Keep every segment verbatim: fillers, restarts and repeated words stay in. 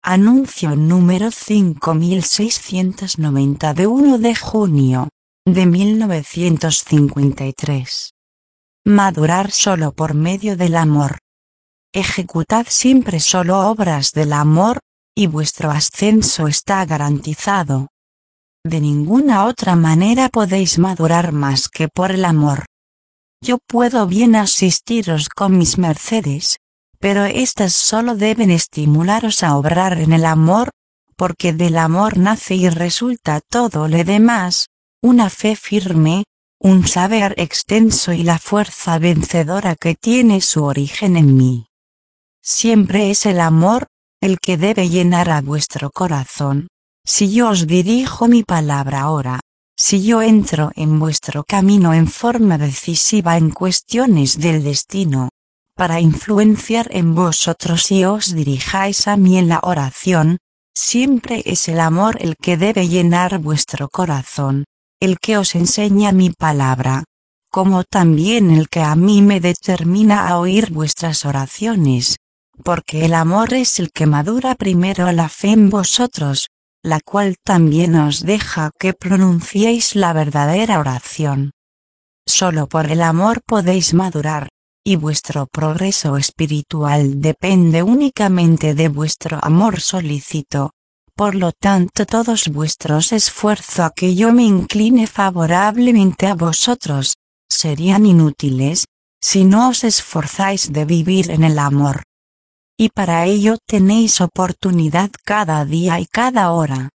Anuncio número cinco mil seiscientos noventa de uno de junio de mil novecientos cincuenta y tres. Madurar solo por medio del amor. Ejecutad siempre solo obras del amor, y vuestro ascenso está garantizado. De ninguna otra manera podéis madurar más que por el amor. Yo puedo bien asistiros con mis mercedes, pero éstas solo deben estimularos a obrar en el amor, porque del amor nace y resulta todo lo demás, una fe firme, un saber extenso y la fuerza vencedora que tiene su origen en mí. Siempre es el amor, el que debe llenar a vuestro corazón. Si yo os dirijo mi palabra ahora, si yo entro en vuestro camino en forma decisiva en cuestiones del destino, para influenciar en vosotros y os dirijáis a mí en la oración, siempre es el amor el que debe llenar vuestro corazón, el que os enseña mi palabra, como también el que a mí me determina a oír vuestras oraciones, porque el amor es el que madura primero la fe en vosotros, la cual también os deja que pronunciéis la verdadera oración. Solo por el amor podéis madurar, y vuestro progreso espiritual depende únicamente de vuestro amor solícito. Por lo tanto, todos vuestros esfuerzos a que yo me incline favorablemente a vosotros, serían inútiles, si no os esforzáis de vivir en el amor. Y para ello tenéis oportunidad cada día y cada hora.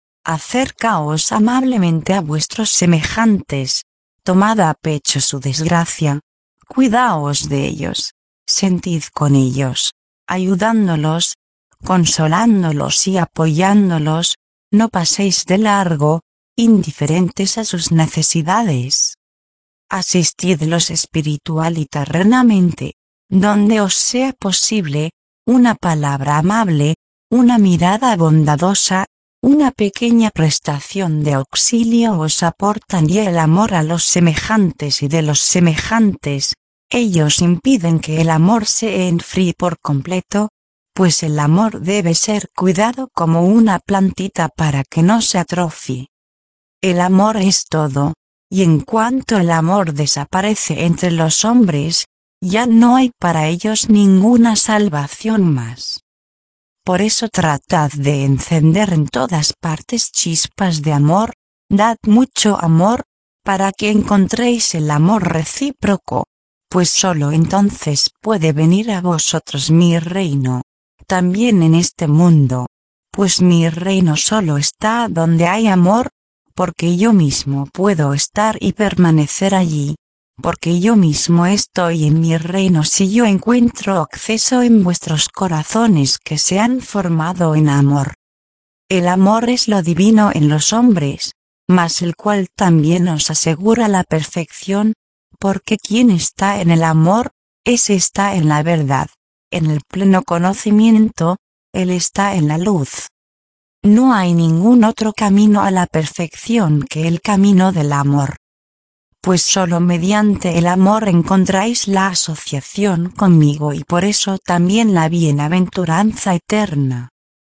Acercaos amablemente a vuestros semejantes, tomad a pecho su desgracia, cuidaos de ellos, sentid con ellos, ayudándolos, consolándolos y apoyándolos, no paséis de largo, indiferentes a sus necesidades. Asistidlos espiritual y terrenamente, donde os sea posible, una palabra amable, una mirada bondadosa, una pequeña prestación de auxilio os aportan ya el amor a los semejantes y de los semejantes, ellos impiden que el amor se enfríe por completo, pues el amor debe ser cuidado como una plantita para que no se atrofie. El amor es todo, y en cuanto el amor desaparece entre los hombres, ya no hay para ellos ninguna salvación más. Por eso tratad de encender en todas partes chispas de amor, dad mucho amor, para que encontréis el amor recíproco, pues sólo entonces puede venir a vosotros mi reino, también en este mundo, pues mi reino sólo está donde hay amor, porque yo mismo puedo estar y permanecer allí. Porque yo mismo estoy en mi reino si yo encuentro acceso en vuestros corazones que se han formado en amor. El amor es lo divino en los hombres, mas el cual también os asegura la perfección, porque quien está en el amor, ese está en la verdad, en el pleno conocimiento, él está en la luz. No hay ningún otro camino a la perfección que el camino del amor. Pues solo mediante el amor encontráis la asociación conmigo y por eso también la bienaventuranza eterna.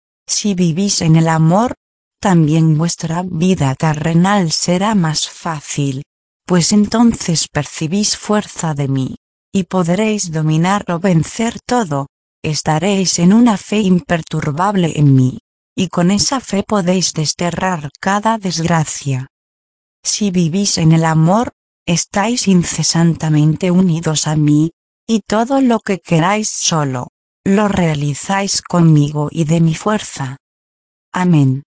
Si vivís en el amor, también vuestra vida terrenal será más fácil, pues entonces percibís fuerza de mí, y podréis dominar o vencer todo, estaréis en una fe imperturbable en mí, y con esa fe podéis desterrar cada desgracia. Si vivís en el amor, estáis incesantemente unidos a mí, y todo lo que queráis solo, lo realizáis conmigo y de mi fuerza. Amén.